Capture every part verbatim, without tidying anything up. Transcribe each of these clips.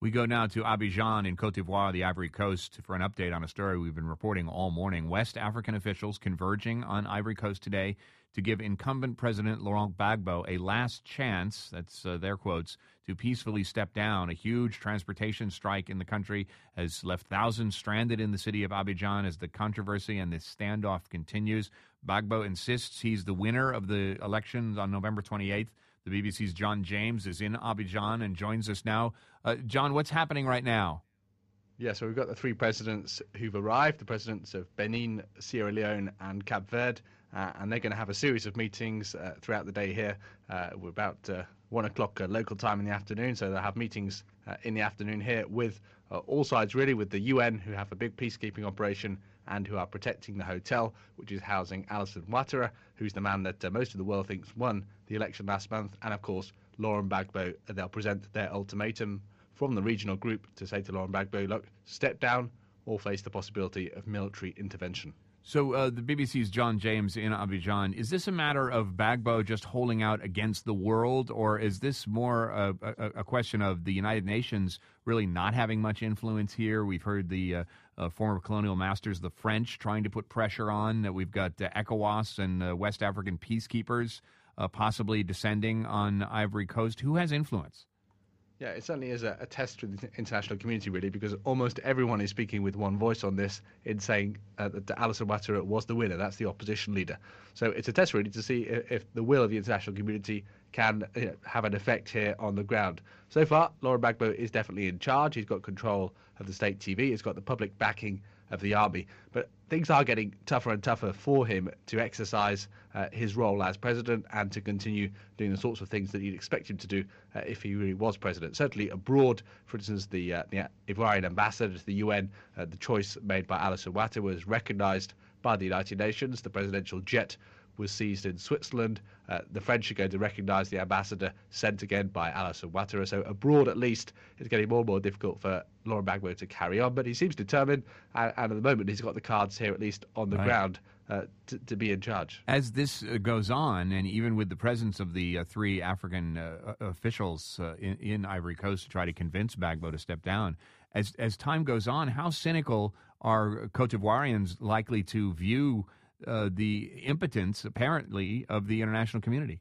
We go now to Abidjan in Cote d'Ivoire, the Ivory Coast, for an update on a story we've been reporting all morning. West African officials converging on Ivory Coast today to give incumbent President Laurent Gbagbo a last chance, that's uh, their quotes, to peacefully step down. A huge transportation strike in the country has left thousands stranded in the city of Abidjan as the controversy and the standoff continues. Gbagbo insists he's the winner of the elections on November twenty-eighth. The B B C's John James is in Abidjan and joins us now. Uh, John, what's happening right now? Yeah, so we've got the three presidents who've arrived, the presidents of Benin, Sierra Leone and Cape Verde, uh, and they're going to have a series of meetings uh, throughout the day here. Uh, we're about uh, one o'clock uh, local time in the afternoon, so they'll have meetings uh, in the afternoon here with uh, all sides, really, with the U N, who have a big peacekeeping operation and who are protecting the hotel, which is housing Alassane Ouattara, who's the man that uh, most of the world thinks won the election last month, and of course, Laurent Gbagbo. They'll present their ultimatum from the regional group to say to Laurent Gbagbo, look, step down or face the possibility of military intervention. So uh, the B B C's John James in Abidjan, is this a matter of Gbagbo just holding out against the world, or is this more a, a, a question of the United Nations really not having much influence here? We've heard the uh, uh, former colonial masters, the French, trying to put pressure on. Uh, we've got uh, ECOWAS and uh, West African peacekeepers uh, possibly descending on Ivory Coast. Who has influence? Yeah, it certainly is a, a test for the international community, really, because almost everyone is speaking with one voice on this in saying uh, that Alassane Ouattara was the winner. That's the opposition leader. So it's a test, really, to see if, if the will of the international community can you know, have an effect here on the ground. So far, Laurent Gbagbo is definitely in charge. He's got control of the state T V. He's got the public backing of the army. But things are getting tougher and tougher for him to exercise uh, his role as president and to continue doing the sorts of things that you'd expect him to do uh, if he really was president. Certainly abroad, for instance, the, uh, the Ivorian ambassador to the U N, uh, the choice made by Alassane Ouattara was recognized by the United Nations. The presidential jet was seized in Switzerland. Uh, the French are going to recognise the ambassador sent again by Alassane Ouattara. So abroad, at least, it's getting more and more difficult for Laurent Gbagbo to carry on. But he seems determined, and, and at the moment, he's got the cards here, at least on the right. ground, uh, to, to be in charge. As this uh, goes on, and even with the presence of the uh, three African uh, officials uh, in, in Ivory Coast to try to convince Gbagbo to step down, as as time goes on, how cynical are Cote d'Ivoirians likely to view Uh, the impotence, apparently, of the international community?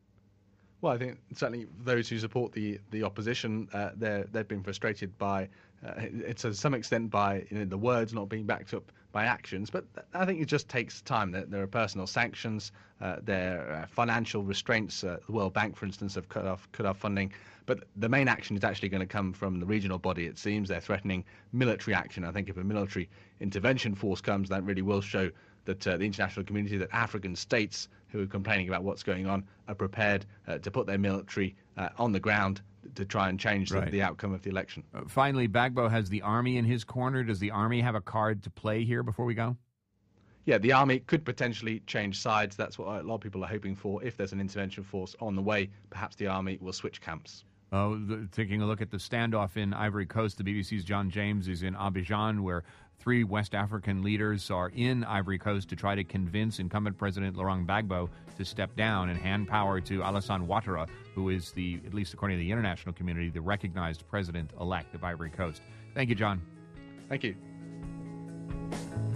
Well, I think certainly those who support the the opposition, uh, they're, they've been frustrated by, uh, to some extent, by you know, the words not being backed up by actions. But I think it just takes time. There, there are personal sanctions, uh, there are financial restraints. Uh, the World Bank, for instance, have cut off cut off funding. But the main action is actually going to come from the regional body, it seems. They're threatening military action. I think if a military intervention force comes, that really will show that uh, the international community, that African states who are complaining about what's going on are prepared uh, to put their military uh, on the ground to try and change right. the, the outcome of the election. Uh, finally, Gbagbo has the army in his corner. Does the army have a card to play here before we go? Yeah, the army could potentially change sides. That's what a lot of people are hoping for. If there's an intervention force on the way, perhaps the army will switch camps. Uh, the, taking a look at the standoff in Ivory Coast, the B B C's John James is in Abidjan, where three West African leaders are in Ivory Coast to try to convince incumbent President Laurent Gbagbo to step down and hand power to Alassane Ouattara, who is, the, at least according to the international community, the recognized president-elect of Ivory Coast. Thank you, John. Thank you.